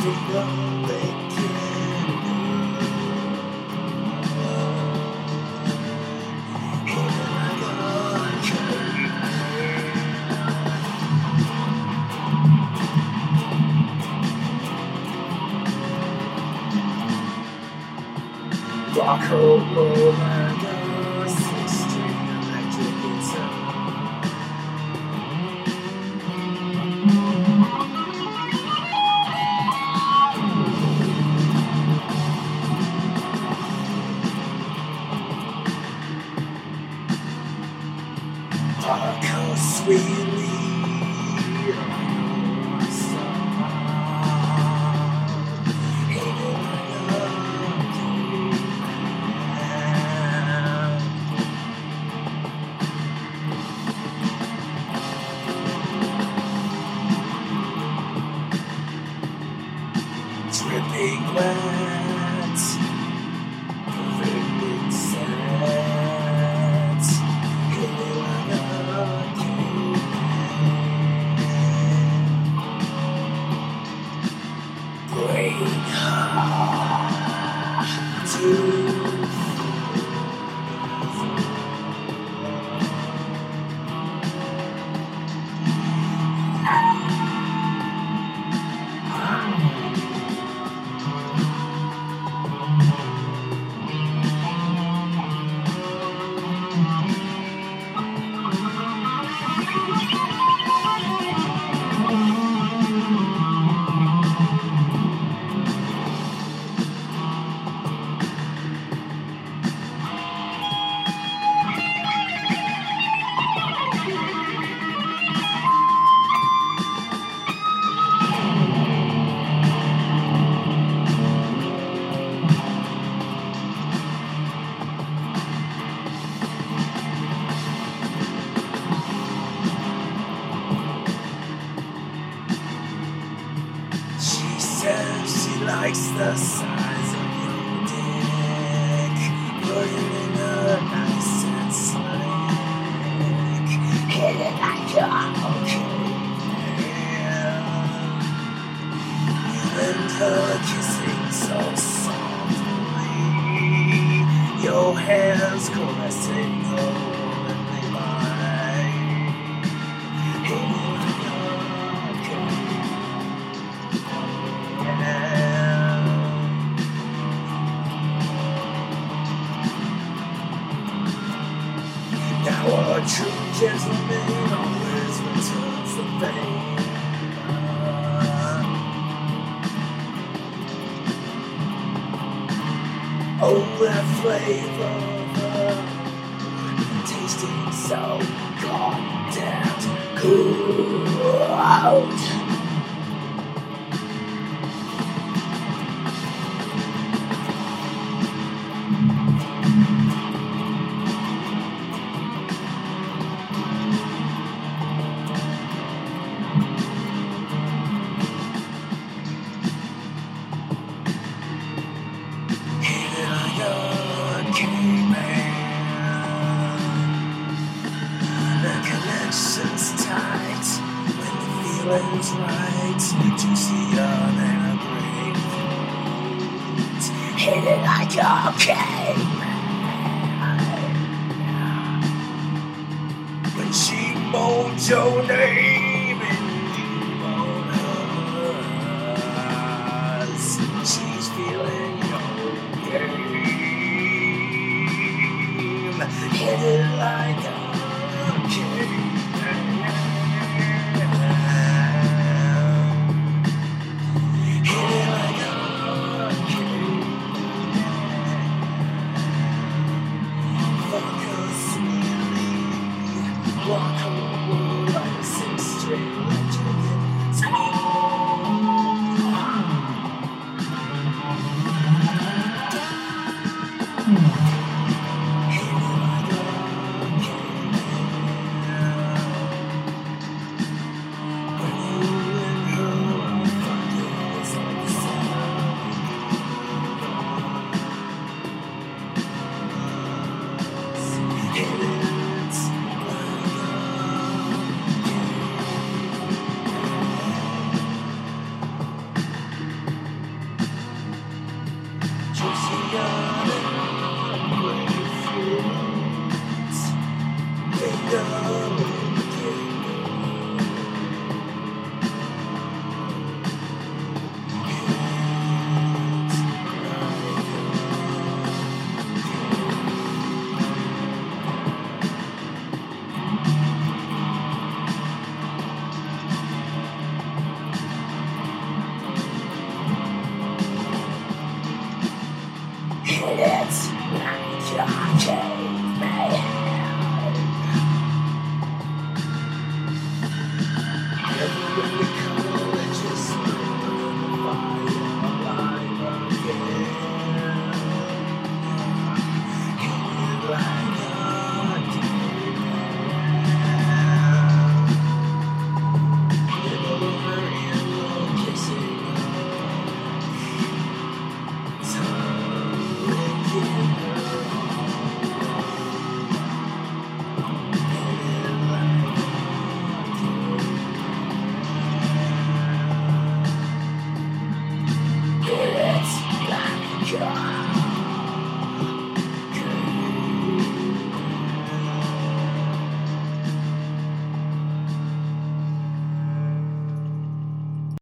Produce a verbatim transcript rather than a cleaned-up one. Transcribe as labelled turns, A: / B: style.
A: Rock over the six-string electric guitar. Rock her sweetly. Dripping wet, perfectly set, hitting like a caveman. Bring her to she likes the size of your dick. Put it in a nice and slick. Hit it like you're okay. And her kissing so softly. Your hands caressing her womanly body. Hit it like you're okay. Now a true gentleman always returns the favor. Oh, that flavor, tasting so goddamn good. Connections tight when the feeling's right, juicier than a grapefruit. Hit it like a caveman. When she moaned your name and you moan hers, she's feeling your game. Hit it like a Walk over like a six-string God.